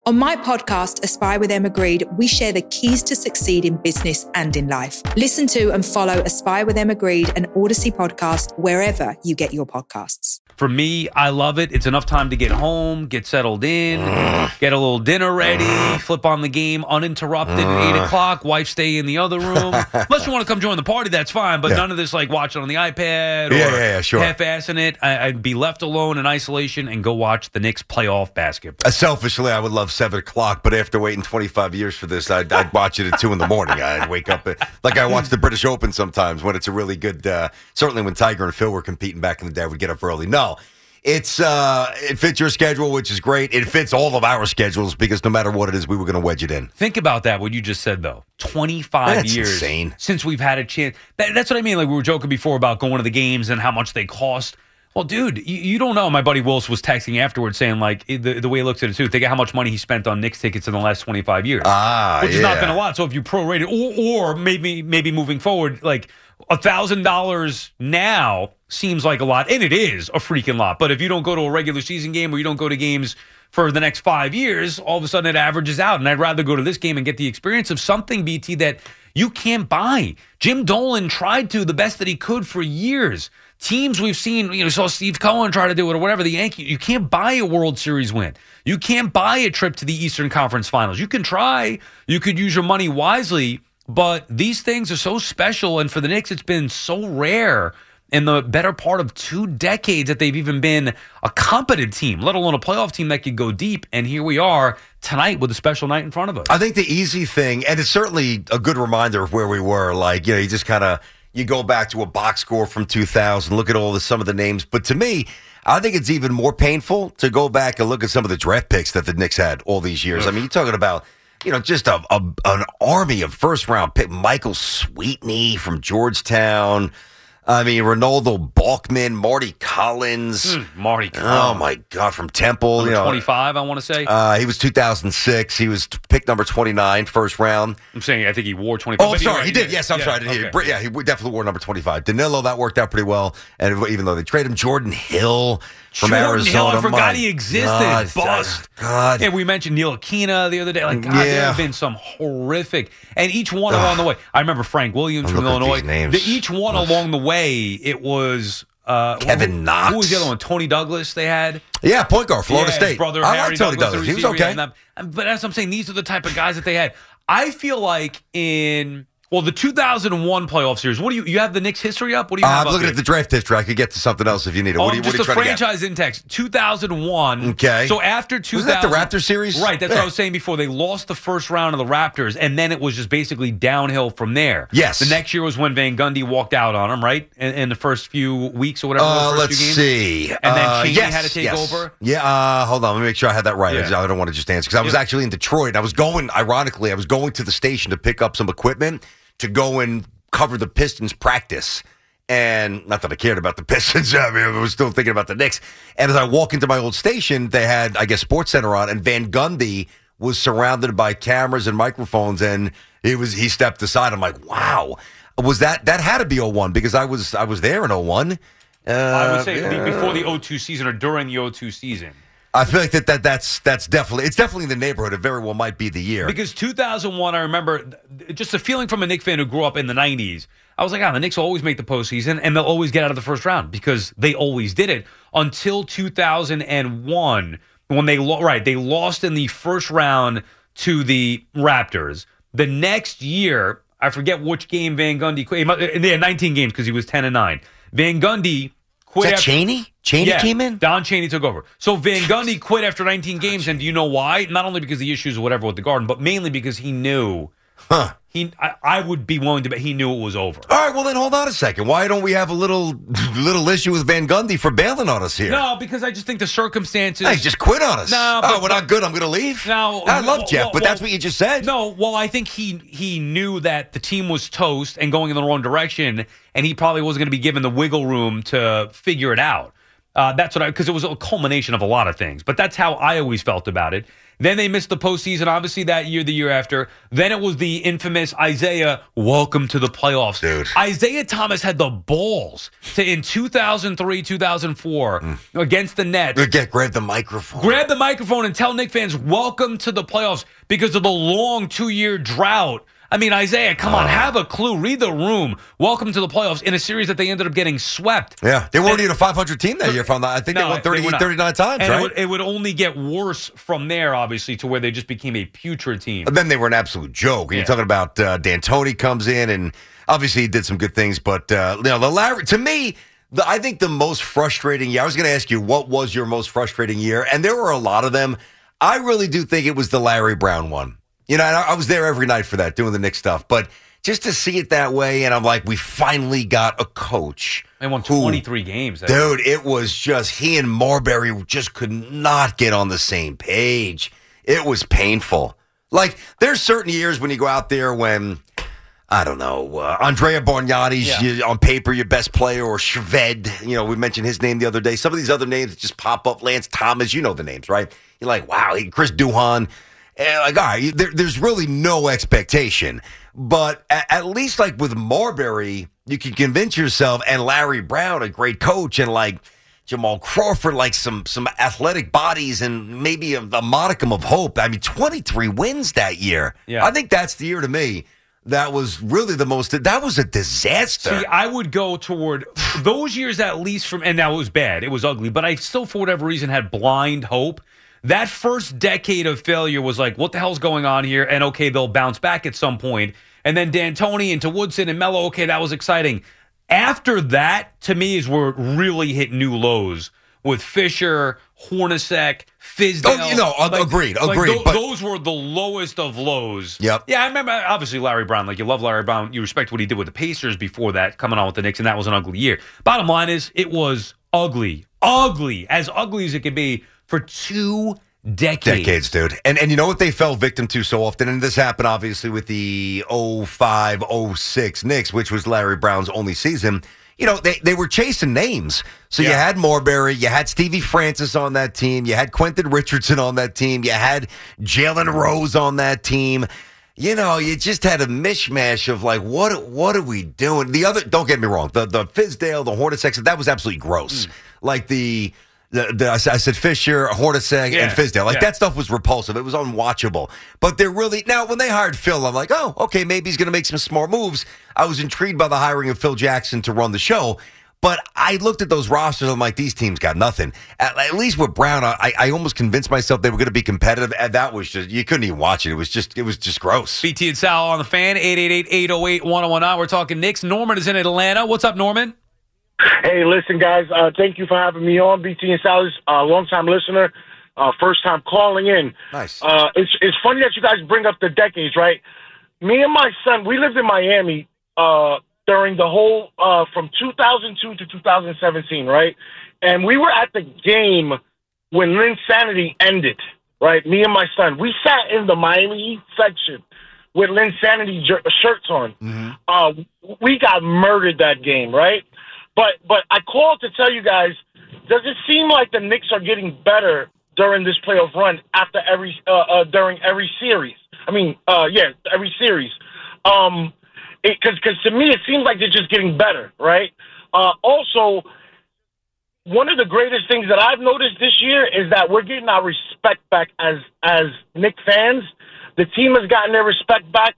On my podcast, Aspire with Emma Greed, we share the keys to succeed in business and in life. Listen to and follow Aspire with Emma Greed and Odyssey podcast wherever you get your podcasts. For me, I love it. It's enough time to get home, get settled in, get a little dinner ready, flip on the game uninterrupted at 8 o'clock, wife stay in the other room. Unless you want to come join the party, that's fine, but none of this like watching on the iPad or sure. half-assing it. I'd be left alone in isolation and go watch the Knicks playoff basketball. Selfishly, I would love 7 o'clock, but after waiting 25 years for this, I'd watch it at 2 in the morning. I'd wake up like I watch the British Open sometimes when it's a really good, certainly when Tiger and Phil were competing back in the day, I would get up early. No, it fits your schedule, which is great. It fits all of our schedules because no matter what it is, we were going to wedge it in. Think about that, what you just said, though. 25 That's years insane. Since we've had a chance. That's what I mean. Like we were joking before about going to the games and how much they cost. Well, dude, you don't know. My buddy Wills was texting afterwards saying, like, the way he looks at it, too. Think of how much money he spent on Knicks tickets in the last 25 years. Which has not been a lot. So if you prorate it, or maybe moving forward, like, $1,000 now seems like a lot, and it is a freaking lot. But if you don't go to a regular season game or you don't go to games for the next 5 years, all of a sudden it averages out. And I'd rather go to this game and get the experience of something, BT, that you can't buy. Jim Dolan tried to the best that he could for years. Teams we've seen, saw Steve Cohen try to do it or whatever, the Yankees, you can't buy a World Series win. You can't buy a trip to the Eastern Conference Finals. You can try. You could use your money wisely, but these things are so special, and for the Knicks, it's been so rare in the better part of 2 decades that they've even been a competent team, let alone a playoff team that could go deep, and here we are tonight with a special night in front of us. I think the easy thing, and it's certainly a good reminder of where we were, like, you just kind of, you go back to a box score from 2000, look at some of the names. But to me, I think it's even more painful to go back and look at some of the draft picks that the Knicks had all these years. I mean, you're talking about, just an army of first-round pick. Michael Sweetney from Georgetown. I mean, Ronaldo Balkman, Marty Collins. Marty Collins. Oh, my God, from Temple. Number 25, I want to say. He was 2006. He was pick number 29, first round. I'm saying I think he wore 25. Oh, I'm sorry. He did. Yes, I'm sorry. Okay. Yeah, he definitely wore number 25. Danilo, that worked out pretty well. And even though they traded him, Jordan Hill from Arizona. Hill, I forgot he existed. Bust. God. Yeah, we mentioned Neil Aquina the other day. Like, God, there have been some horrific. And each one along the way. I remember Frank Williams from Illinois. Each one along the way, it was Kevin Knox. Who was the other one? Tony Douglas they had. Yeah, point guard, Florida State. His brother, I Harry like Tony Douglas. He was okay. But as I'm saying, these are the type of guys that they had. I feel like the 2001 playoff series. What do you have the Knicks history up? What do you have? I'm looking at the draft history. I could get to something else if you need it. What are you just the trying to get? franchise index. 2001. Okay. So after 2000, was that the Raptor series? Right. That's what I was saying before. They lost the first round of the Raptors, and then it was just basically downhill from there. Yes. The next year was when Van Gundy walked out on him, right? In the first few weeks or whatever. Let's see. And then Cheney had to take over. Yeah. Hold on. Let me make sure I had that right. Yeah. I don't want to just answer because I was actually in Detroit. I was going to the station to pick up some equipment to go and cover the Pistons practice. And not that I cared about the Pistons. I mean, I was still thinking about the Knicks. And as I walk into my old station, they had, I guess, SportsCenter on, and Van Gundy was surrounded by cameras and microphones, and he stepped aside. I'm like, wow. Was that had to be 01 because I was there in 01. I would say before the 02 season or during the 02 season. I feel like that's definitely in the neighborhood. It very well might be the year. Because 2001, I remember just a feeling from a Knicks fan who grew up in the 90s. I was like, the Knicks will always make the postseason, and they'll always get out of the first round because they always did it until 2001 when they lost in the first round to the Raptors. The next year, I forget which game Van Gundy quit. They had 19 games because he was 10-9. Van Gundy quit. Is that Cheney? Cheney came in? Don Cheney took over. So Van Gundy quit after 19 games, and do you know why? Not only because of the issues or whatever with the Garden, but mainly because he knew. I would be willing to bet he knew it was over. All right, well then hold on a second. Why don't we have a little issue with Van Gundy for bailing on us here? No, because I just think the circumstances. Hey, just quit on us. No, we're not good. I'm going to leave. No, I love Jeff, but that's what you just said. No, well, I think he knew that the team was toast and going in the wrong direction, and he probably wasn't going to be given the wiggle room to figure it out. That's because it was a culmination of a lot of things. But that's how I always felt about it. Then they missed the postseason, obviously, that year, the year after. Then it was the infamous Isaiah, welcome to the playoffs. Dude. Isaiah Thomas had the balls to, in 2003, 2004, against the Nets. Grab the microphone. Grab the microphone and tell Knicks fans, welcome to the playoffs because of the long 2-year drought. I mean, Isaiah, come on, have a clue. Read the room. Welcome to the playoffs in a series that they ended up getting swept. Yeah, they weren't even a 500 team that year. I think they won 39 times, and right? It would only get worse from there, obviously, to where they just became a putrid team. And then they were an absolute joke. And you're talking about D'Antoni comes in, and obviously he did some good things. But, the Larry, to me, I think the most frustrating year, I was going to ask you, what was your most frustrating year? And there were a lot of them. I really do think it was the Larry Brown one. You know, I was there every night for that, doing the Knicks stuff. But just to see it that way, and I'm like, we finally got a coach. They won 23 games. Dude, it was just, he and Marbury just could not get on the same page. It was painful. Like, there's certain years when you go out there when, I don't know, Andrea Bargnani's on paper your best player, or Shved. You know, we mentioned his name the other day. Some of these other names that just pop up, Lance Thomas, you know the names, right? You're like, wow, Chris Duhon. And like, all right, there's really no expectation. But at least like with Marbury, you can convince yourself, and Larry Brown, a great coach, and like Jamal Crawford, like some athletic bodies and maybe a modicum of hope. I mean, 23 wins that year. Yeah. I think that's the year to me. That was really the most, that was a disaster. See, I would go toward those years at least and now it was bad. It was ugly, but I still, for whatever reason, had blind hope. That first decade of failure was like, what the hell's going on here? And okay, they'll bounce back at some point. And then D'Antoni into Woodson and Melo, okay, that was exciting. After that, to me, is where it really hit new lows with Fisher, Hornacek, Fizdale. Agreed. But those were the lowest of lows. Yep. Yeah, I remember, obviously, Larry Brown. Like, you love Larry Brown. You respect what he did with the Pacers before that, coming on with the Knicks, and that was an ugly year. Bottom line is, it was ugly, as ugly as it could be for 2 decades, dude. And you know what they fell victim to so often? And this happened, obviously, with the 05-06 Knicks, which was Larry Brown's only season. You know, they were chasing names. So you had Marbury, you had Stevie Francis on that team, you had Quentin Richardson on that team, you had Jalen Rose on that team. You know, you just had a mishmash of like, what are we doing? The other, don't get me wrong, the Fizdale, the Hornacek, that was absolutely gross. Like I said Fisher, Hornacek, and Fizdale. Like, that stuff was repulsive. It was unwatchable. But they're really... Now, when they hired Phil, I'm like, oh, okay, maybe he's going to make some smart moves. I was intrigued by the hiring of Phil Jackson to run the show. But I looked at those rosters, I'm like, these teams got nothing. At least with Brown, I almost convinced myself they were going to be competitive. And that was just... You couldn't even watch it. It was just gross. BT and Sal on the Fan, 888-808-1019. We're talking Knicks. Norman is in Atlanta. What's up, Norman? Hey, listen, guys, thank you for having me on. BT and Sal's long-time listener, first time calling in. Nice. It's funny that you guys bring up the decades, right? Me and my son, we lived in Miami during the whole from 2002 to 2017, right? And we were at the game when Linsanity ended, right? Me and my son. We sat in the Miami section with Linsanity shirts on. Mm-hmm. We got murdered that game, right? But I called to tell you guys, does it seem like the Knicks are getting better during this playoff run after during every series? I mean, every series. Because to me, it seems like they're just getting better, right? Also, one of the greatest things that I've noticed this year is that we're getting our respect back as Knicks fans. The team has gotten their respect back.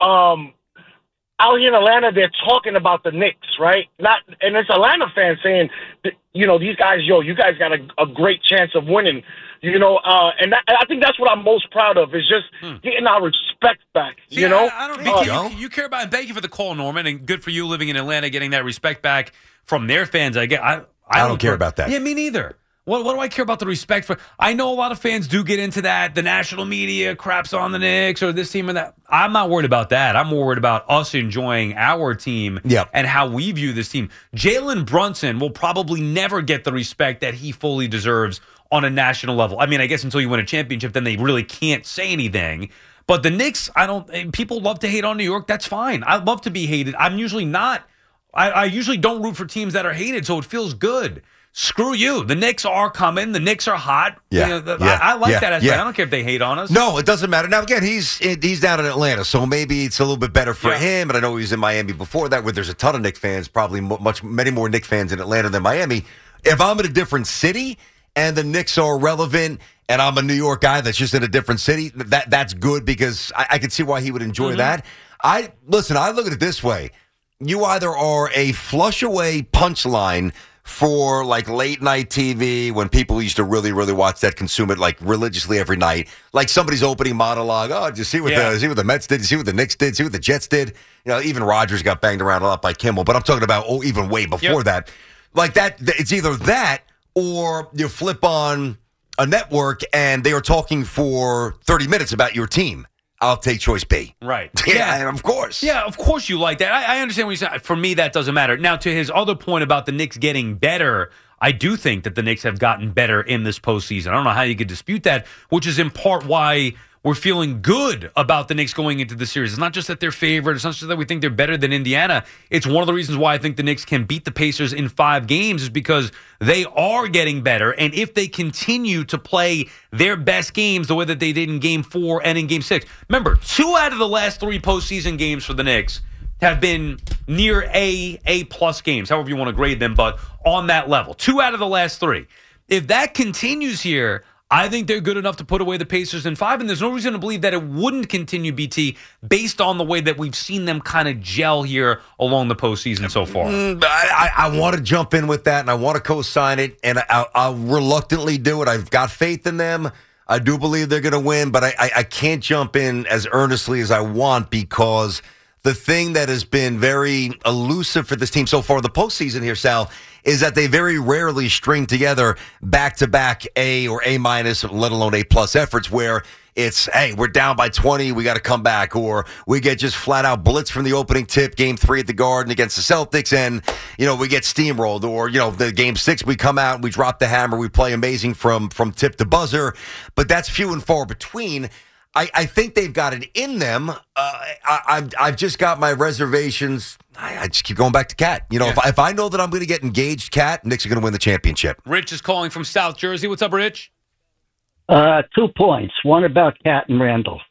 Out here in Atlanta, they're talking about the Knicks, right? And it's Atlanta fans saying, you know, these guys, you guys got a great chance of winning, you know. And I think that's what I'm most proud of is just getting our respect back, See, you know. I don't think you care about. And thank you for the call, Norman, and good for you living in Atlanta, getting that respect back from their fans. I don't care about that. Yeah, me neither. What do I care about the respect for? I know a lot of fans do get into that. The national media craps on the Knicks or this team and that. I'm not worried about that. I'm more worried about us enjoying our team and how we view this team. Jalen Brunson will probably never get the respect that he fully deserves on a national level. I mean, I guess until you win a championship, then they really can't say anything. But the Knicks, people love to hate on New York. That's fine. I love to be hated. I'm usually not. I usually don't root for teams that are hated, so it feels good screw you. The Knicks are coming. The Knicks are hot. Yeah. I like that aspect. Yeah. I don't care if they hate on us. No, it doesn't matter. Now, again, he's down in Atlanta, so maybe it's a little bit better for him. And I know he was in Miami before that, where there's a ton of Knicks fans, probably many more Knicks fans in Atlanta than Miami. If I'm in a different city and the Knicks are relevant and I'm a New York guy that's just in a different city, that's good because I can see why he would enjoy that. I look at it this way. You either are a flush away punchline for like late night TV when people used to really, really watch that, consume it like religiously every night. Like somebody's opening monologue. Oh, did you see what the Mets did? Did you see what the Knicks did? See what the Jets did? You know, even Rodgers got banged around a lot by Kimmel. But I'm talking about even way before that. Like that, it's either that or you flip on a network and they are talking for 30 minutes about your team. I'll take choice B. Right. Yeah, of course. Yeah, of course you like that. I understand what you said. For me, that doesn't matter. Now, to his other point about the Knicks getting better, I do think that the Knicks have gotten better in this postseason. I don't know how you could dispute that, which is in part why we're feeling good about the Knicks going into the series. It's not just that they're favored. It's not just that we think they're better than Indiana. It's one of the reasons why I think the Knicks can beat the Pacers in 5 games is because they are getting better. And if they continue to play their best games the way that they did in Game 4 and in Game 6. Remember, 2 out of the last 3 postseason games for the Knicks have been near A-plus games, however you want to grade them, but on that level. 2 out of the last 3. If that continues here, I think they're good enough to put away the Pacers in 5, and there's no reason to believe that it wouldn't continue, BT, based on the way that we've seen them kind of gel here along the postseason so far. I want to jump in with that, and I want to co-sign it, and I'll reluctantly do it. I've got faith in them. I do believe they're going to win, but I can't jump in as earnestly as I want because the thing that has been very elusive for this team so far in the postseason here, Sal, is that they very rarely string together back-to-back A or A-minus, let alone A-plus efforts where it's, hey, we're down by 20, we got to come back, or we get just flat-out blitz from the opening tip, Game 3 at the Garden against the Celtics, and, we get steamrolled, or, the Game 6, we come out, we drop the hammer, we play amazing from tip to buzzer, but that's few and far between. I think they've got it in them. I've just got my reservations. I just keep going back to Cat. If I know that I'm going to get engaged, Cat, Knicks are going to win the championship. Rich is calling from South Jersey. What's up, Rich? 2 points. One about Cat and Randall.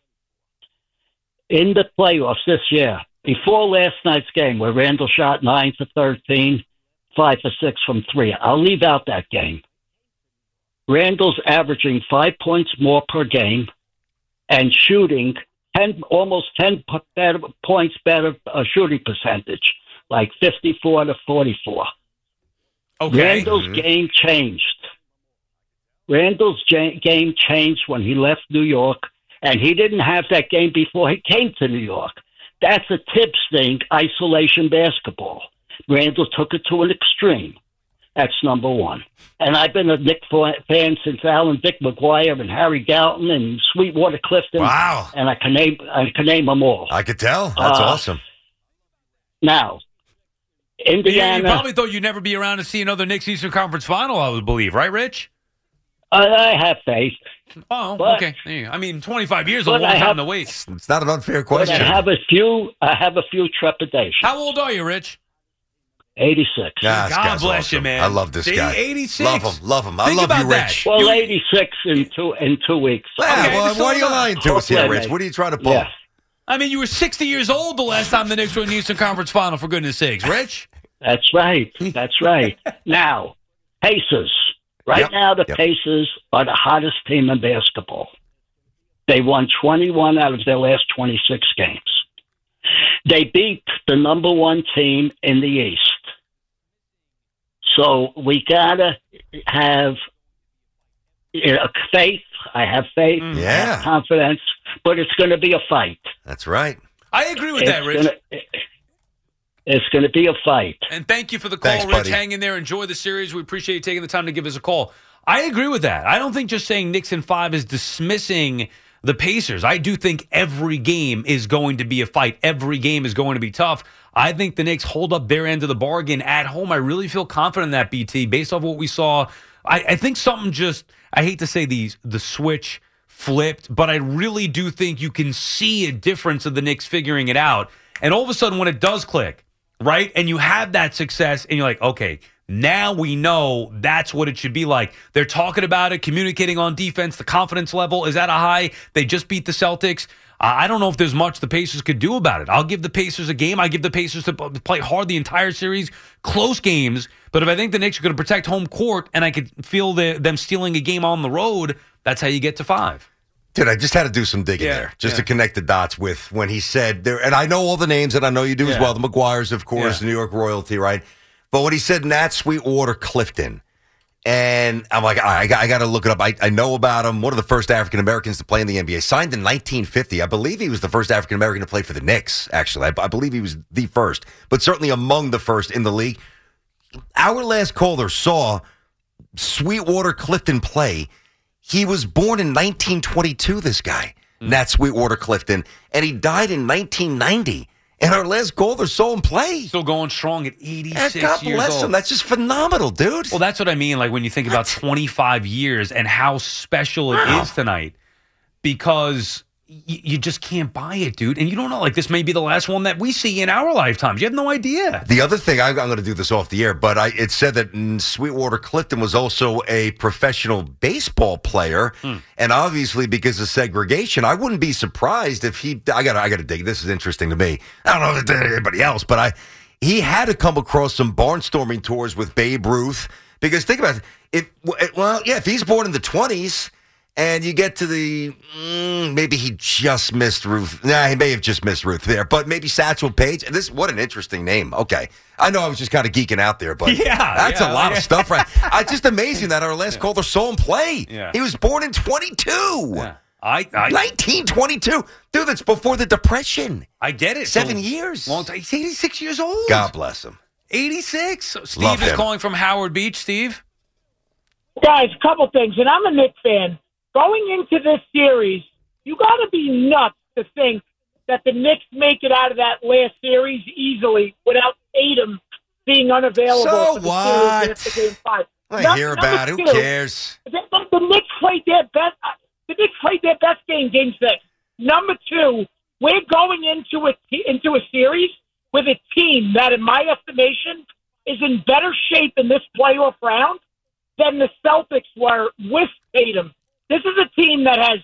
In the playoffs this year, before last night's game where Randall shot 9 for 13, 5 for 6 from 3. I'll leave out that game. Randall's averaging 5 points more per game and shooting almost 10 points better shooting percentage, like 54 to 44. Okay. Randall's game changed. Randall's game changed when he left New York, and he didn't have that game before he came to New York. That's a tip stink, isolation basketball. Randall took it to an extreme. That's number one. And I've been a Knicks fan since Alan Vic McGuire and Harry Galton and Sweetwater Clifton. Wow. And I can name them all. I could tell. That's awesome. Now, Indiana. You probably thought you'd never be around to see another Knicks Eastern Conference final, I would believe. Right, Rich? I have faith. Oh, but, okay. I mean, 25 years is a long time to wait. It's not an unfair question. But I have a few trepidations. How old are you, Rich? 86. God bless awesome. you, man. I love this guy. 86. Love him. I Think love about you, that. Rich. Well, 86 in 2 weeks. Okay, Well, why are you lying to us here, Rich? mate. What are you trying to pull? Yeah. I mean, you were 60 years old the last time the Knicks were in the Eastern Conference Final, for goodness sakes. Rich? That's right. That's right. Now, Pacers. Right now, the Pacers are the hottest team in basketball. They won 21 out of their last 26 games. They beat the number 1 team in the East. So we gotta have faith. I have faith. I have confidence. But it's going to be a fight. That's right. I agree with that, Rich. It's going to be a fight. And thank you for the call, Thanks, Rich. buddy. Hang in there. Enjoy the series. We appreciate you taking the time to give us a call. I agree with that. I don't think just saying Knicks in 5 is dismissing the Pacers. I do think every game is going to be a fight. Every game is going to be tough. I think the Knicks hold up their end of the bargain at home. I really feel confident in that, BT, based off what we saw. I think something just, I hate to say the switch flipped, but I really do think you can see a difference of the Knicks figuring it out. And all of a sudden, when it does click, right, and you have that success, and you're like, okay, Now we know that's what it should be like. They're talking about it, communicating on defense. The confidence level is at a high. They just beat the Celtics. I don't know if there's much the Pacers could do about it. I'll give the Pacers a game. I give the Pacers to play hard the entire series, close games. But if I think the Knicks are going to protect home court and I could feel them stealing a game on the road, that's how you get to 5. Dude, I just had to do some digging there just to connect the dots with when he said there. And I know all the names, and I know you do as well. The McGuires, of course, New York royalty, right? But when he said Nat Sweetwater Clifton, and I'm like, I got to look it up. I know about him. One of the first African Americans to play in the NBA. Signed in 1950. I believe he was the first African American to play for the Knicks, actually. I believe he was the first, but certainly among the first in the league. Our last caller saw Sweetwater Clifton play. He was born in 1922, this guy, Nat Sweetwater Clifton, and he died in 1990. And our last caller saw him play. Still going strong at 86 God years bless old. him. That's just phenomenal, dude. Well, that's what I mean. Like when you think about 25 years and how special it is tonight, because you just can't buy it, dude. And you don't know. Like this may be the last one that we see in our lifetimes. You have no idea. The other thing, I'm going to do this off the air, but it said that Sweetwater Clifton was also a professional baseball player, and obviously because of segregation, I wouldn't be surprised if he. I got to dig. This is interesting to me. I don't know if it's anybody else, but he had to come across some barnstorming tours with Babe Ruth because think about it. If he's born in the 20s. And you get to the, maybe he just missed Ruth. Nah, he may have just missed Ruth there. But maybe Satchel Paige. What an interesting name. Okay. I know I was just kind of geeking out there, but that's a lot of stuff, right? It's just amazing that our last caller saw him play. Yeah. He was born in 22. Yeah. 1922. Dude, that's before the Depression. I get it. 7 years. Long time. He's 86 years old. God bless him. 86. Steve Love is him. calling from Howard Beach. Steve? Guys, a couple things, and I'm a Knicks fan. Going into this series, you got to be nuts to think that the Knicks make it out of that last series easily without Tatum being unavailable. So for the what? series after Game 5. I hear about it. Who cares? The Knicks played their best. The Knicks played their best game, Game 6. Number 2, we're going into a series with a team that, in my estimation, is in better shape in this playoff round than the Celtics were with Tatum. This is a team that has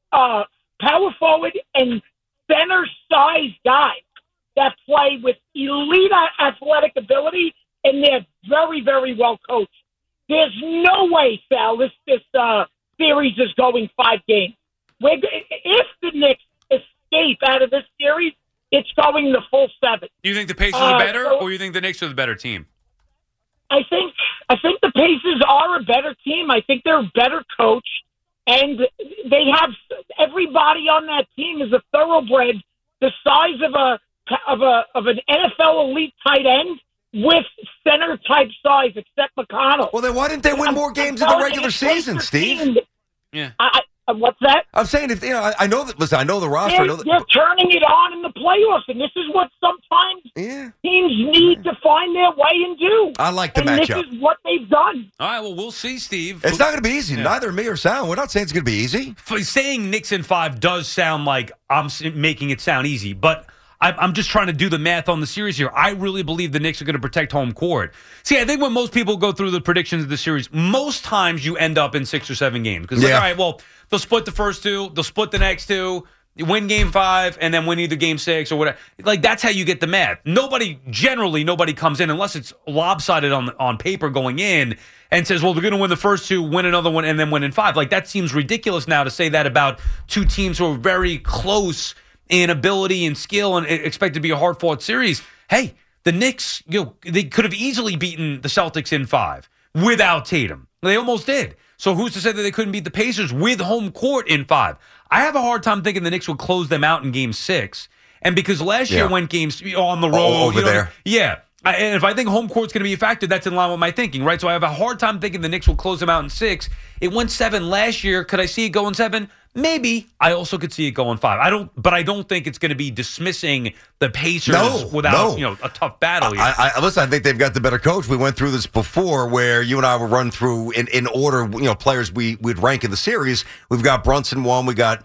power forward and center size guys that play with elite athletic ability, and they're very, very well coached. There's no way, Sal, this series is going 5 games. If the Knicks escape out of this series, it's going the full 7. You think the Pacers are better, or you think the Knicks are the better team? I think the Pacers are a better team. I think they're better coached. And they have everybody on that team is a thoroughbred, the size of an NFL elite tight end with center type size, except McConnell. Well, then why didn't they win more games in the regular season, Steve? Yeah. What's that? I'm saying I know that. Listen, I know the roster. They're turning it on in the playoffs, and this is what sometimes teams need to find their way and do. I like the and matchup. This is what they've done. All right, well, we'll see, Steve. It's not going to be easy. Neither me or Sal. We're not saying it's going to be easy. Saying Knicks in 5 does sound like I'm making it sound easy, but I'm just trying to do the math on the series here. I really believe the Knicks are going to protect home court. See, I think when most people go through the predictions of the series, most times you end up in 6 or 7 games. Because, all right, well, they'll split the first 2, they'll split the next 2, win Game 5, and then win either Game 6 or whatever. Like, that's how you get the math. Nobody comes in, unless it's lopsided on paper going in, and says, well, they're going to win the first 2, win another one, and then win in 5. Like, that seems ridiculous now to say that about 2 teams who are very close in ability and skill and expect to be a hard-fought series. Hey, the Knicks, they could have easily beaten the Celtics in 5 without Tatum. They almost did. So who's to say that they couldn't beat the Pacers with home court in 5? I have a hard time thinking the Knicks would close them out in Game 6. And because last year went games on the road. Over there. Yeah. And if I think home court's going to be a factor, that's in line with my thinking, right? So I have a hard time thinking the Knicks will close them out in 6. It went 7 last year. Could I see it going 7? Maybe. I also could see it going 5. But I don't think it's going to be dismissing the Pacers without a tough battle here. Listen, I think they've got the better coach. We went through this before where you and I would run through in order, players we'd rank in the series. We've got Brunson 1, we got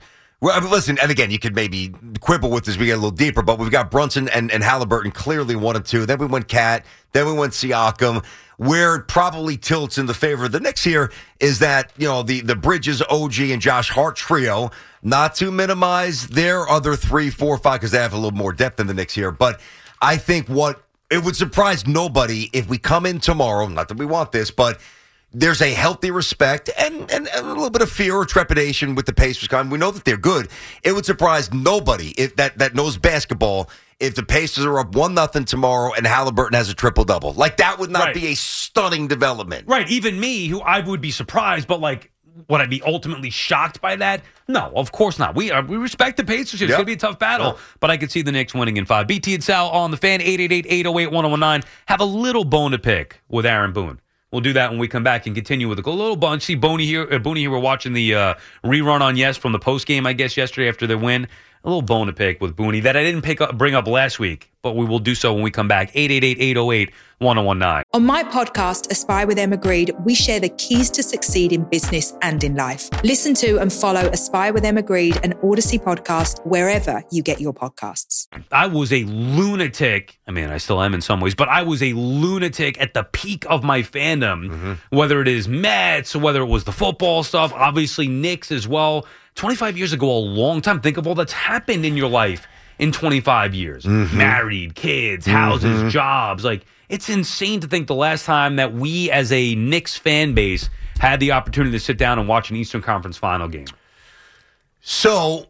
Well, I mean, listen, and again, you could maybe quibble with this. We get a little deeper, but we've got Brunson and Halliburton clearly 1 and 2. Then we went Cat. Then we went Siakam. Where it probably tilts in the favor of the Knicks here is that, the Bridges, OG, and Josh Hart trio, not to minimize their other 3, 4, 5, because they have a little more depth than the Knicks here. But I think it would surprise nobody if we come in tomorrow, not that we want this, but there's a healthy respect and a little bit of fear or trepidation with the Pacers. We know that they're good. It would surprise nobody if that knows basketball if the Pacers are up 1-0 tomorrow and Halliburton has a triple-double. Like, that would not be a stunning development. Right. Even me, who I would be surprised, but would I be ultimately shocked by that? No, of course not. We respect the Pacers. It's going to be a tough battle, but I could see the Knicks winning in 5. BT and Sal on the Fan, 888-808-1019. Have a little bone to pick with Aaron Boone. We'll do that when we come back and continue with a little bunch. See, Booney here. We're watching the rerun on Yes from the post game, I guess, yesterday after their win. A little bone to pick with Booney that I didn't bring up last week, but we will do so when we come back. 888-808-1019. On my podcast, Aspire with Emma Grede, we share the keys to succeed in business and in life. Listen to and follow Aspire with Emma Grede, an Odyssey podcast, wherever you get your podcasts. I was a lunatic. I mean, I still am in some ways, but I was a lunatic at the peak of my fandom, whether it is Mets, whether it was the football stuff, obviously Knicks as well. 25 years ago, a long time. Think of all that's happened in your life in 25 years. Married, kids, houses, jobs. It's insane to think the last time that we as a Knicks fan base had the opportunity to sit down and watch an Eastern Conference final game. So,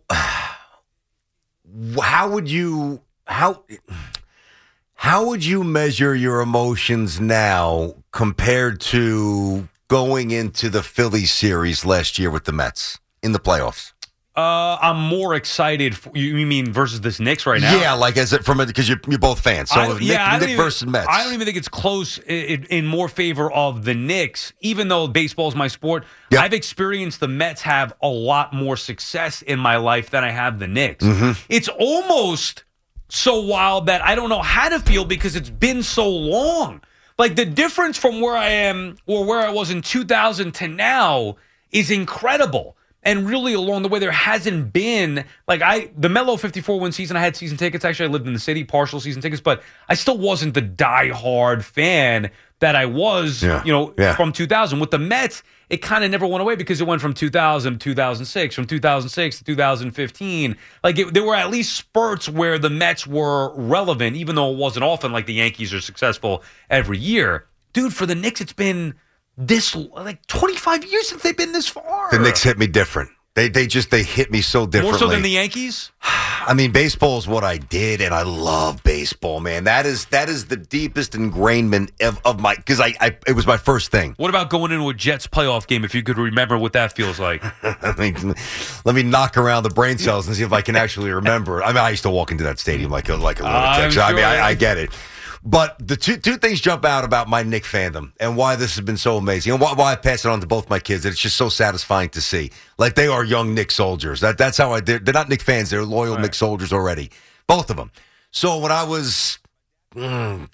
how would you measure your emotions now compared to going into the Phillies series last year with the Mets in the playoffs? I'm more excited. You mean versus this Knicks right now? Yeah, because you're both fans. So Nick versus Mets. I don't even think it's close in more favor of the Knicks, even though baseball is my sport. Yep. I've experienced the Mets have a lot more success in my life than I have the Knicks. It's almost so wild that I don't know how to feel because it's been so long. The difference from where I am or where I was in 2000 to now is incredible. And really, along the way, there hasn't been, the Melo 54 win season, I had season tickets. Actually, I lived in the city, partial season tickets, but I still wasn't the diehard fan that I was, from 2000. With the Mets, it kind of never went away because it went from 2000 to 2006, from 2006 to 2015. There were at least spurts where the Mets were relevant, even though it wasn't often like the Yankees are successful every year. Dude, for the Knicks, it's been 25 years since they've been this far. The Knicks hit me different. They hit me so differently. More so than the Yankees? I mean, baseball is what I did, and I love baseball, man. That is the deepest ingrainment of my, because it was my first thing. What about going into a Jets playoff game, if you could remember what that feels like? Let me knock around the brain cells and see if I can actually remember. I mean, I used to walk into that stadium like a lunatic. So, sure. I get it. But the two things jump out about my Knick fandom and why this has been so amazing, and why I pass it on to both my kids. It's just so satisfying to see. They are young Knick soldiers. That's how they're not Knick fans. They're loyal Knick soldiers already. Both of them. So when I was 10,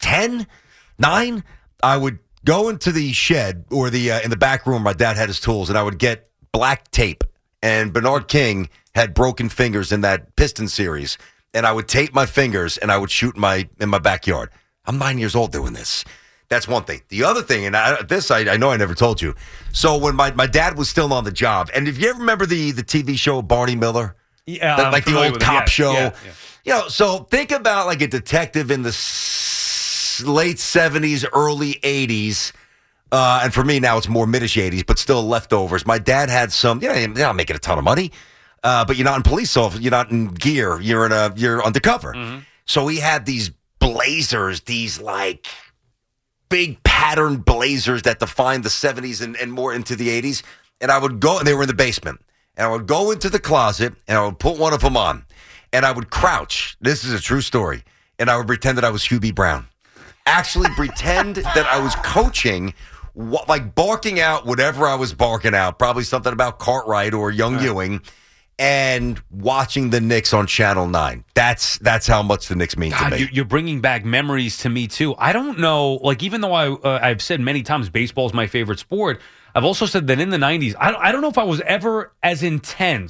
9, I would go into the shed or in the back room. My dad had his tools, and I would get black tape. And Bernard King had broken fingers in that Pistons series, and I would tape my fingers and I would shoot in my backyard. I'm 9 years old doing this. That's one thing. The other thing, and I know I never told you. So when my dad was still on the job, and if you ever remember the TV show Barney Miller, yeah, the old cop show, yeah. So think about a detective in the late 70s, early 80s, and for me now it's more mid-ish 80s, but still leftovers. My dad had some. You're not making a ton of money, but you're not in police office, you're not in gear, you're undercover. Mm-hmm. So he had these blazers, these big pattern blazers that defined the 70s and more into the 80s. And I would go, and they were in the basement, and I would go into the closet and I would put one of them on, and I would crouch. This is a true story. And I would pretend that I was Hubie Brown. Actually pretend that I was coaching, barking out whatever I was barking out, probably something about Cartwright or Young Ewing, and watching the Knicks on Channel 9. That's how much the Knicks mean to me. You're bringing back memories to me, too. I don't know, even though I've said many times baseball is my favorite sport, I've also said that in the 90s, I don't know if I was ever as intense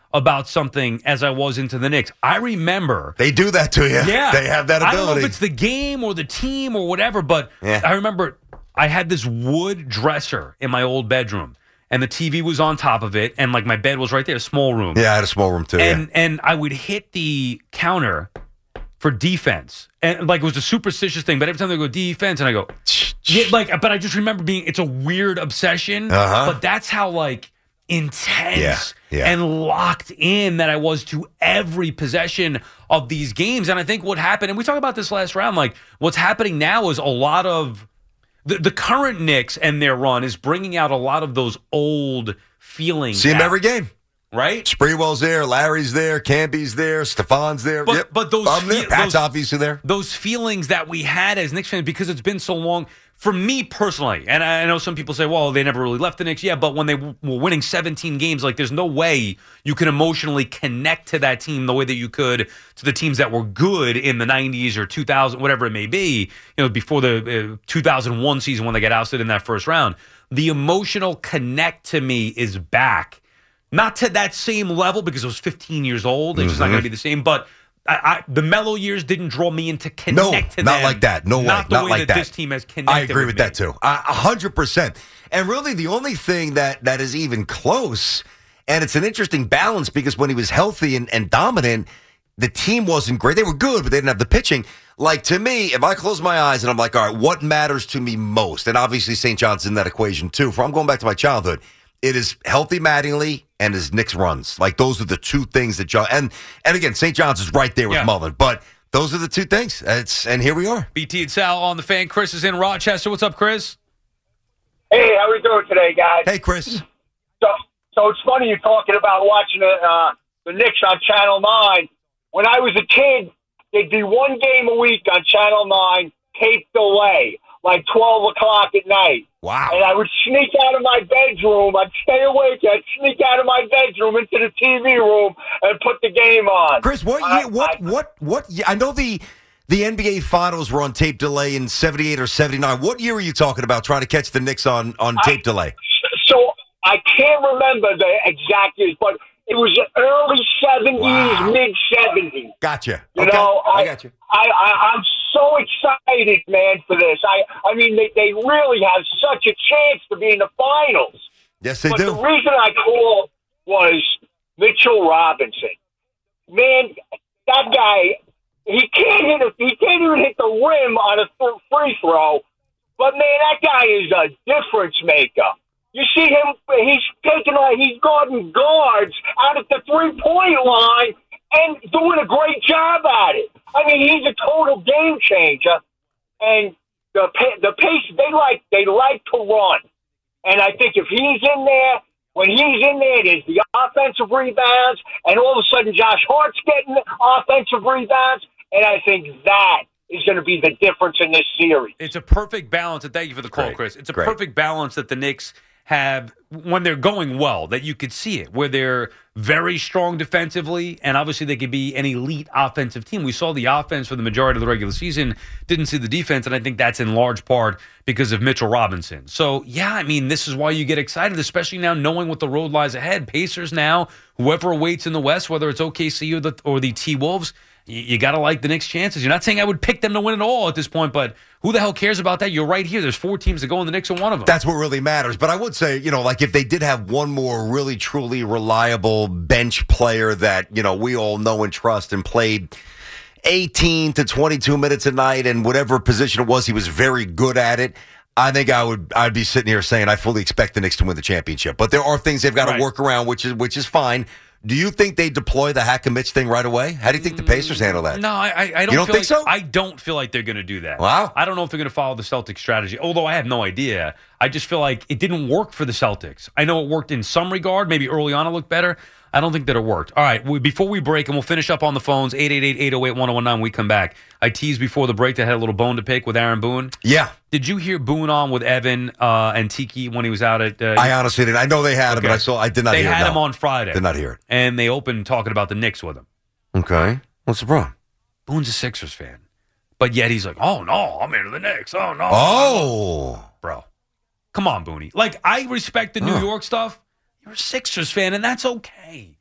about something as I was into the Knicks. I remember They do that to you. Yeah. They have that ability. I don't know if it's the game or the team or whatever, but Yeah. I remember I had this wood dresser in my old bedroom, and the TV was on top of it, and like my bed was right there, small room. Yeah, I had a small room too. And I would hit the counter for defense. And like it was a superstitious thing, but every time they go defense and I go, yeah, like, but I just remember it's a weird obsession, but that's how like intense and locked in that I was to every possession of these games. And I think what happened, and we talked about this last round, like what's happening now is a lot of the current Knicks and their run is bringing out a lot of those old feelings. See him every game. Right? Spreewell's there, Larry's there, Campy's there, Stefan's there. But those I'm there. Pat's obviously there. Those feelings that we had as Knicks fans, because it's been so long, for me personally, and I know some people say, well, they never really left the Knicks. Yeah, but when they were winning 17 games, like there's no way you can emotionally connect to that team the way that you could to the teams that were good in the 90s or 2000, whatever it may be, before the 2001 season when they got ousted in that first round. The emotional connect to me is back. Not to that same level because I was 15 years old. It's just not going to be the same. But the mellow years didn't draw me into connect to them. No, not like that. No way. Not the not way like that this team has connected. I agree with me. that too. 100%. And really, the only thing that is even close, and it's an interesting balance because when he was healthy and dominant, the team wasn't great. They were good, but they didn't have the pitching. Like, to me, if I close my eyes and I'm like, all right, what matters to me most? And obviously, St. John's in that equation too. I'm going back to my childhood. It is healthy Mattingly and his Knicks runs. Like, those are the two things that John... And again, St. John's is right there with Mullen. But those are the two things. And here we are. BT and Sal on the Fan. Chris is in Rochester. What's up, Chris? Hey, how we doing today, guys? Hey, Chris. So it's funny you're talking about watching the Knicks on Channel 9. When I was a kid, there'd be one game a week on Channel 9, taped away, like 12 o'clock at night. Wow. And I would sneak out of my bedroom. I'd stay awake. I'd sneak out of my bedroom into the TV room and put the game on. Chris, what year? What year? I know the NBA Finals were on tape delay in 78 or 79. What year are you talking about trying to catch the Knicks on tape delay? So I can't remember the exact years, but it was the early 70s, mid-70s. Gotcha. You know, I got you. I'm so excited, man, for this. I mean, they really have such a chance to be in the finals. Yes, they but do. The reason I called was Mitchell Robinson. Man, that guy, he can't even hit the rim on a free throw. But man, that guy is a difference maker. You see him, he's guarding guards out at the 3-point line and doing a great job at it. I mean, he's a total game changer. And the pace, they like to run. And I think if he's in there, when he's in there, there's the offensive rebounds, and all of a sudden Josh Hart's getting offensive rebounds, and I think that is going to be the difference in this series. It's a perfect balance, and thank you for the call, Chris. It's a perfect balance that the Knicks have when they're going well, that you could see it, where they're very strong defensively, and obviously they could be an elite offensive team. We saw the offense for the majority of the regular season, didn't see the defense, and I think that's in large part because of Mitchell Robinson. So, yeah, I mean, this is why you get excited, especially now knowing what the road lies ahead. Pacers now, whoever awaits in the West, whether it's OKC or the T-Wolves, you got to like the Knicks' chances. You're not saying I would pick them to win it all at this point, but who the hell cares about that? You're right here. There's 4 teams that go, and the Knicks are one of them. That's what really matters. But I would say, like if they did have one more really, truly reliable bench player that, we all know and trust and played 18 to 22 minutes a night and whatever position it was, he was very good at it. I think I'd be sitting here saying I fully expect the Knicks to win the championship. But there are things they've got to work around, which is fine. Do you think they deploy the hack and Mitch thing right away? How do you think the Pacers handle that? No, I don't. You don't think so? I don't feel like they're going to do that. Wow. I don't know if they're going to follow the Celtics strategy, although I have no idea. I just feel like it didn't work for the Celtics. I know it worked in some regard. Maybe early on it looked better. I don't think that it worked. All right, before we break, and we'll finish up on the phones, 888-808-1019 when we come back. I teased before the break that I had a little bone to pick with Aaron Boone. Yeah. Did you hear Boone on with Evan and Tiki when he was out at... I honestly didn't. I know they had him, but I did not hear it. They had him on Friday. Did not hear it. And they opened talking about the Knicks with him. Okay. What's the problem? Boone's a Sixers fan. But yet he's like, oh, no, I'm into the Knicks. Oh, no. Oh. Bro. Come on, Booney. Like, I respect the New York stuff. You're a Sixers fan, and that's okay.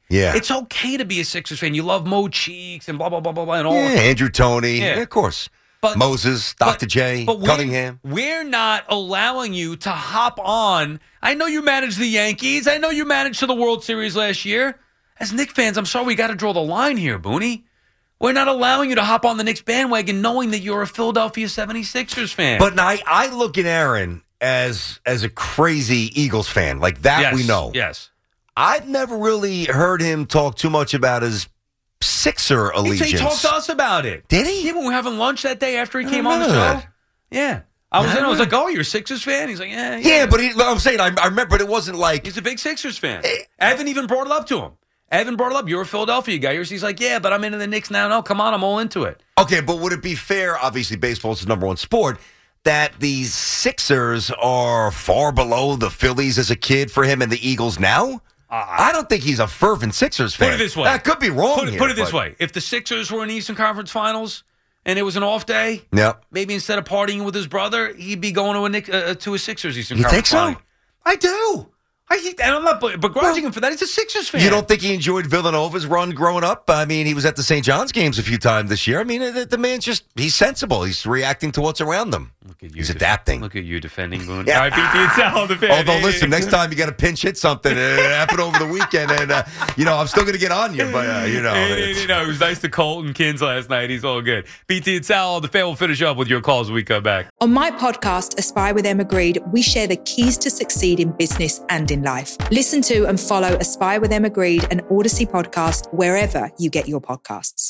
Yeah. It's okay to be a Sixers fan. You love Mo Cheeks and blah, blah, blah, blah, blah, and all. Yeah, Andrew Toney. Yeah. Yeah, of course. But, Moses, Dr. J, Cunningham. We're not allowing you to hop on. I know you managed the Yankees. I know you managed to the World Series last year. As Knicks fans, I'm sorry we got to draw the line here, Booney. We're not allowing you to hop on the Knicks bandwagon knowing that you're a Philadelphia 76ers fan. But I look at Aaron as a crazy Eagles fan. Like that yes, we know. Yes. I've never really heard him talk too much about his Sixer allegiance. He talked to us about it. Did he? Yeah, when we were having lunch that day after he came I on the don't show. know that. Yeah. I was like, oh, you're a Sixers fan? He's like, yeah. Yeah, but I'm saying, I remember, but it wasn't like. He's a big Sixers fan. Evan even brought it up to him. Evan brought it up. You're a Philadelphia guy. He's like, yeah, but I'm into the Knicks now. No, come on, I'm all into it. Okay, but would it be fair, obviously baseball is the number one sport, that these Sixers are far below the Phillies as a kid for him and the Eagles now? I don't think he's a fervent Sixers fan. Put it this way. That could be wrong Put it this way. If the Sixers were in Eastern Conference Finals and it was an off day, maybe instead of partying with his brother, he'd be going to a Sixers Eastern Conference Final. You think so? I do. And I'm not begrudging him for that. He's a Sixers fan. You don't think he enjoyed Villanova's run growing up? I mean, he was at the St. John's games a few times this year. I mean, the man's he's sensible. He's reacting to what's around him. Look at you. He's adapting. Look at you defending Boone. Yeah. All right, BT, tell the fan. Although, listen, next time you got to pinch hit something. It happened over the weekend, and, I'm still going to get on you, but, it was nice to Colton Kins last night. He's all good. BT and Sal, the fan will finish up with your calls when we come back. On my podcast, Aspire with Emma Greed, we share the keys to succeed in business and in life. Listen to and follow Aspire with Emma Greed, an Odyssey podcast, wherever you get your podcasts.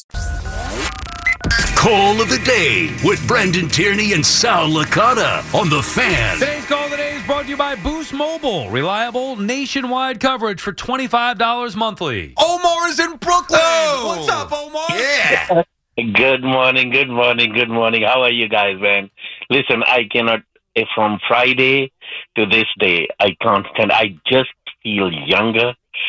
Call of the day with Brendan Tierney and Sal Licata on The Fan. Today's call of the day is brought to you by Boost Mobile. Reliable nationwide coverage for $25 monthly. Omar is in Brooklyn. Oh. What's up, Omar? Yeah. Good morning. How are you guys, man? Listen, I cannot, from Friday to this day, I can't stand. I just feel younger.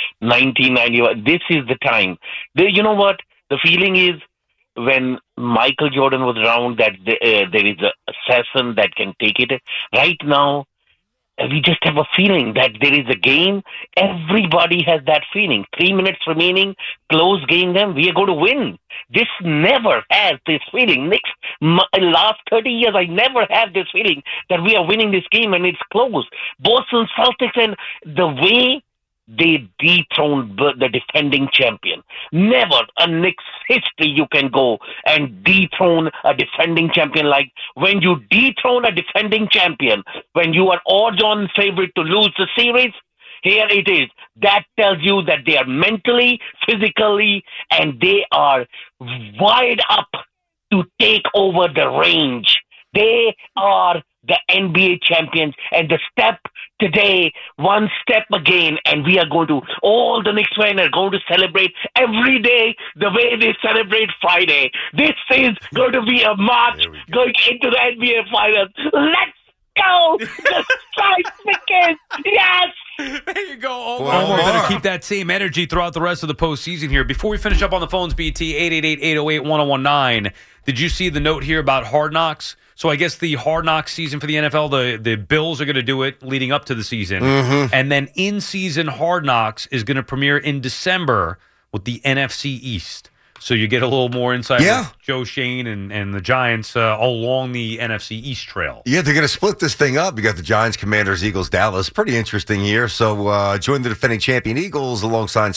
1991. This is the time. You know what? The feeling is when Michael Jordan was around that there is an assassin that can take it. Right now, we just have a feeling that there is a game. Everybody has that feeling. 3 minutes remaining, close game them, we are going to win. This never has this feeling. Last 30 years, I never had this feeling that we are winning this game and it's close. Boston Celtics and the way they dethroned the defending champion. Never in Knicks history you can go and dethrone a defending champion like when you dethrone a defending champion, when you are odds-on favorite to lose the series. Here it is. That tells you that they are mentally, physically, and they are wired up to take over the range. They are the NBA champions, and the step today, one step again, and we are going to, all the Knicks fans are going to celebrate every day the way they celebrate Friday. This is going to be a march going into the NBA Finals. Let's go! The strike begins! Yes! There you go, Omar. We're going to keep that same energy throughout the rest of the postseason here. Before we finish up on the phones, BT, 888-808-1019, did you see the note here about Hard Knocks? So I guess the Hard Knocks season for the NFL, the Bills are going to do it leading up to the season. Mm-hmm. And then in-season Hard Knocks is going to premiere in December with the NFC East. So you get a little more insight with Joe Shane and the Giants along the NFC East trail. Yeah, they're going to split this thing up. You got the Giants, Commanders, Eagles, Dallas. Pretty interesting here. So join the defending champion Eagles alongside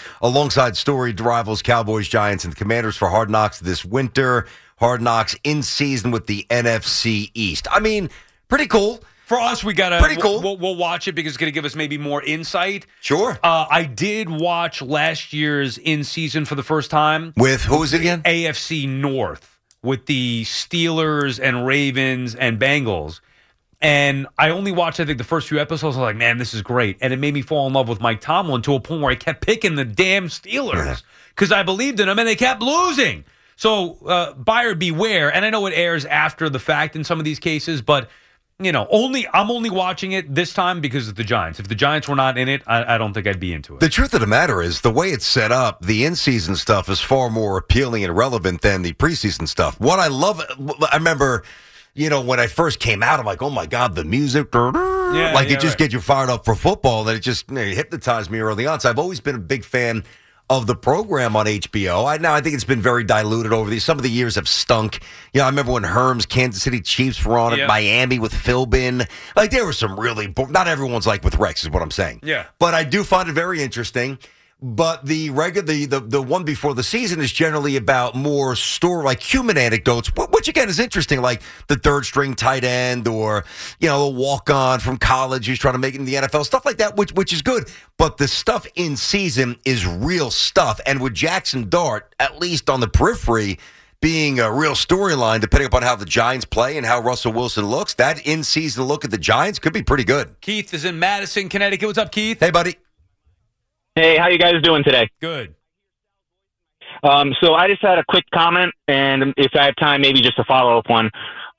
storied rivals Cowboys, Giants, and the Commanders for Hard Knocks this winter. Hard Knocks in season with the NFC East. I mean, pretty cool. For us, we got to pretty cool. We'll watch it because it's going to give us maybe more insight. Sure. I did watch last year's in season for the first time. With who was it again? AFC North with the Steelers and Ravens and Bengals. And I only watched, I think, the first few episodes. I was like, man, this is great. And it made me fall in love with Mike Tomlin to a point where I kept picking the damn Steelers because I believed in them and they kept losing. So buyer beware. And I know it airs after the fact in some of these cases, but I'm only watching it this time because of the Giants. If the Giants were not in it, I don't think I'd be into it. The truth of the matter is, the way it's set up, the in-season stuff is far more appealing and relevant than the preseason stuff. What I love, I remember, when I first came out, I'm like, oh my God, the music. It just gets you fired up for football. That it just hypnotized me early on. So I've always been a big fan of the program on HBO. I think it's been very diluted over these. Some of the years have stunk. I remember when Herm's Kansas City Chiefs were on it, Miami with Philbin. Like, there were some really, not everyone's like with Rex is what I'm saying. Yeah. But I do find it very interesting. But the one before the season is generally about more story, like human anecdotes, which again is interesting, like the third string tight end or, a walk-on from college who's trying to make it in the NFL, stuff like that, which is good. But the stuff in season is real stuff. And with Jackson Dart, at least on the periphery, being a real storyline, depending upon how the Giants play and how Russell Wilson looks, that in-season look at the Giants could be pretty good. Keith is in Madison, Connecticut. What's up, Keith? Hey, buddy. Hey, how you guys doing today? Good. So I just had a quick comment, and if I have time, maybe just a follow-up one.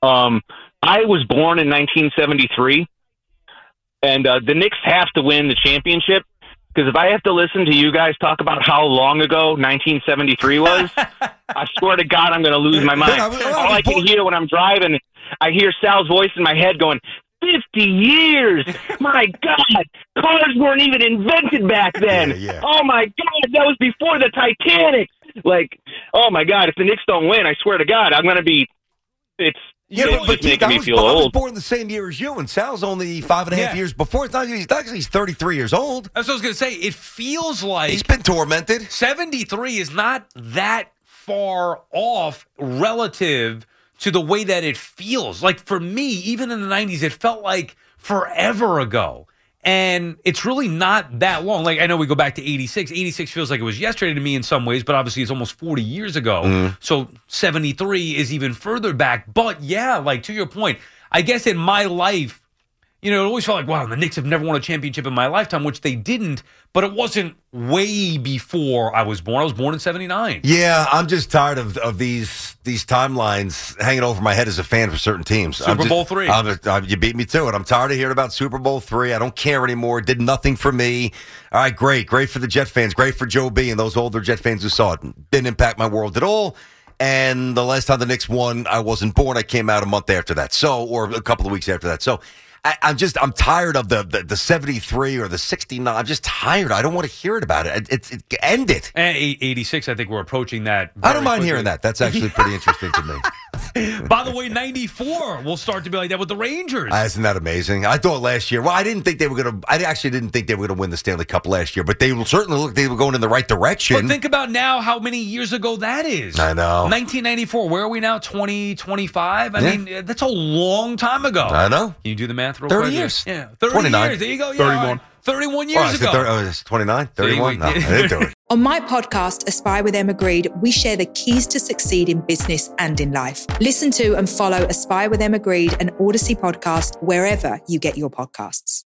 I was born in 1973, and the Knicks have to win the championship, because if I have to listen to you guys talk about how long ago 1973 was, I swear to God I'm going to lose my mind. All I can hear when I'm driving, I hear Sal's voice in my head going, 50 years! My God! Cars weren't even invented back then! Yeah. Oh, my God! That was before the Titanic! Like, oh, my God, if the Knicks don't win, I swear to God, I'm going to be... It's making me feel old. I was born the same year as you, and Sal's only 5.5 years before. He's 33 years old. That's what I was going to say. It feels like... He's been tormented. 73 is not that far off relative to the way that it feels. Like, for me, even in the 90s, it felt like forever ago. And it's really not that long. Like, I know we go back to 86. 86 feels like it was yesterday to me in some ways, but obviously it's almost 40 years ago. So 73 is even further back. But, yeah, like, to your point, I guess in my life, it always felt like, wow, the Knicks have never won a championship in my lifetime, which they didn't, but it wasn't way before I was born. I was born in 79. Yeah, I'm just tired of these timelines hanging over my head as a fan for certain teams. Super Bowl III. You beat me to it. I'm tired of hearing about Super Bowl III. I don't care anymore. It did nothing for me. All right, great for the Jet fans. Great for Joe B and those older Jet fans who saw it. Didn't impact my world at all. And the last time the Knicks won, I wasn't born. I came out a month after that. Or a couple of weeks after that. So I'm tired of the 73 or the 69. I'm just tired. I don't want to hear it about it. End it. And 86, I think we're approaching that. I don't mind hearing that. That's actually pretty interesting to me. By the way, 94 will start to be like that with the Rangers. Isn't that amazing? I thought last year, I didn't think they were going to, I actually didn't think they were going to win the Stanley Cup last year, but they will certainly look, they were going in the right direction. But think about now how many years ago that is. I know. 1994, where are we now? 2025? I mean, that's a long time ago. I know. Can you do the math real 30 quick? years. Yeah, 30 29. years. There you go. Yeah, 31. right. 31 years ago. It's 29? 31? No, I didn't do it. On my podcast, Aspire with Emma Greed, we share the keys to succeed in business and in life. Listen to and follow Aspire with Emma Greed, an Odyssey podcast, wherever you get your podcasts.